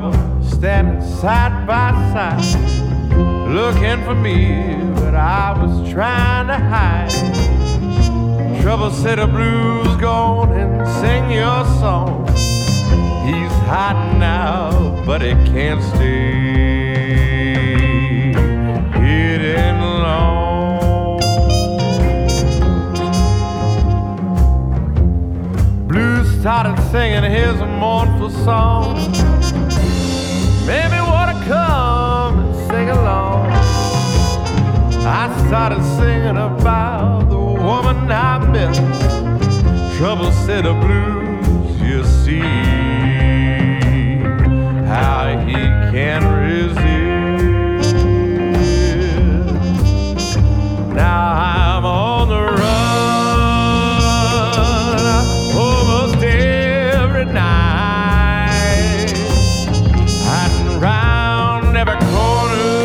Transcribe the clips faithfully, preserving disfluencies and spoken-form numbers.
trouble, standing side by side, looking for me, but I was trying to hide. Trouble said the blues, go on and sing your song. He's hiding now, but he can't stay hidden long. Blues started singing his mournful song. Maybe wanna come and sing along. I started singing about the woman I missed. Trouble said the blues, you see how he can't resist. Now I'm on the run almost every night, hiding round every corner.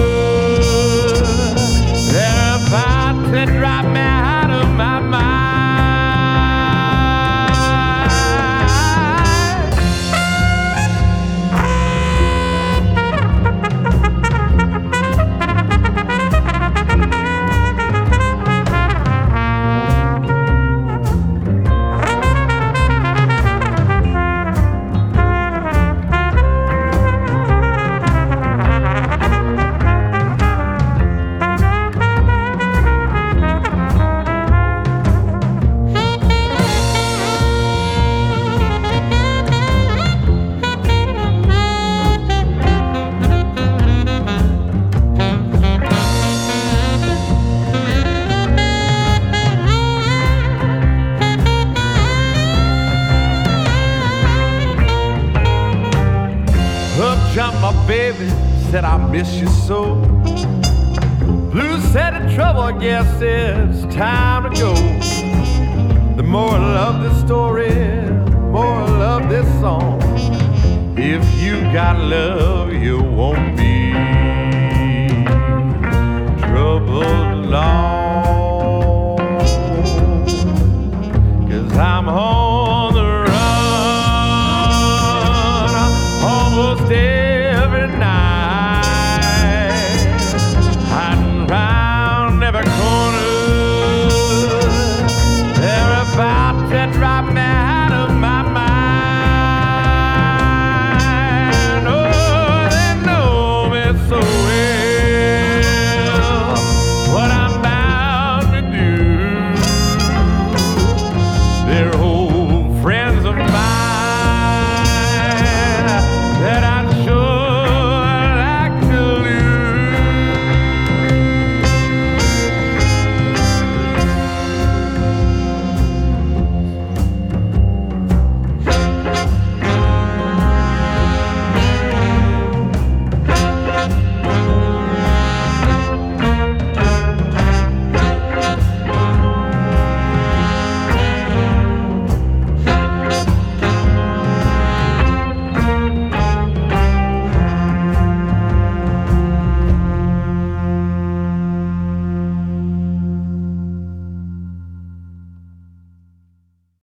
They're about to drive me out of my mind. Jumped my baby, said I miss you so. Blues said in trouble, I guess it's time to go. The moral of this story, the moral of this song, if you got love, you won't be troubled long. 'Cause I'm on the run, almost dead.